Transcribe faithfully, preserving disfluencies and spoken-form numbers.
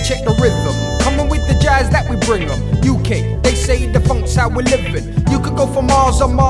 check the rhythm. Coming with the jazz that we bring them. U K, they say the funk's how we're living. You could go for Mars or Mars.